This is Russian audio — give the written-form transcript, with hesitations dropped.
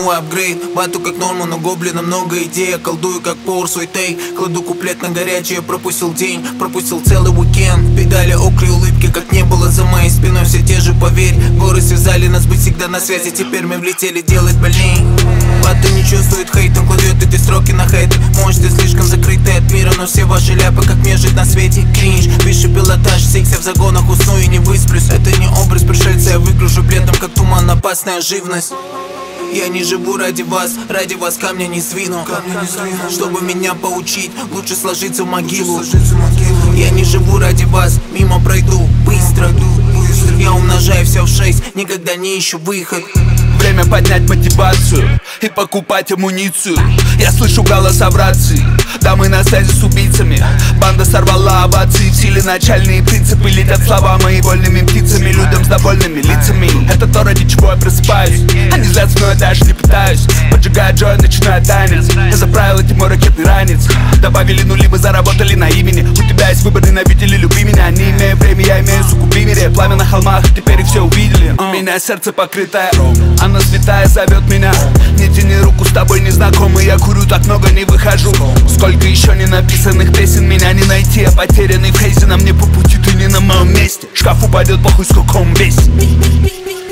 новый апгрейд. Бату как норму, но гоблина много идей. Я колдую как повар свой тейк. Кладу куплет на горячее, пропустил день, пропустил целый уикенд. Педали окры, улыбки, как не было за моей спиной. Все те же, поверь, горы связали нас быть всегда на связи. Теперь мы влетели делать больней. Бату не чувствует хейт, он кладет эти строки на хейты. Может, ты слишком закрытый от мира, но все ваши ляпы, как мне жить на свете. Кринж, выше пилотаж, сикся в загонах, усну и не высплюсь. Это не образ пришельца, я выгляжу бледным, как туман, опасная живность. Я не живу ради вас камня не сдвину. Чтобы меня поучить, лучше сложиться в могилу. Я не живу ради вас, мимо пройду быстро. Я умножаю все в 6, никогда не ищу выход. Время поднять мотивацию и покупать амуницию. Я слышу голоса в рации, да мы на связи с убийцами. Банда сорвала овации, в силе начальные принципы. Летят слова мои вольными птицами, людям с довольными лицами. Это то, ради чего я просыпаюсь. Они злятся, но я даже не пытаюсь. Поджигаю джой, начинаю танец. Я заправил эти мой ракетный ранец. Добавили нули, мы заработали на имени. У тебя есть выбор, ненавидь или люби меня. Не имею время, я имею сугуби мире. Пламя на холмах, теперь их все увидели. У меня сердце покрытое, она святая зовет меня. Не тяни руку, с тобой не знакомый. Я курю, так много не выхожу. Сколько еще не написанных песен, меня не найти. Я потерянный в хейзе, на мне по пути, ты не на моем месте. Шкаф упадет, похуй, сколько он весит.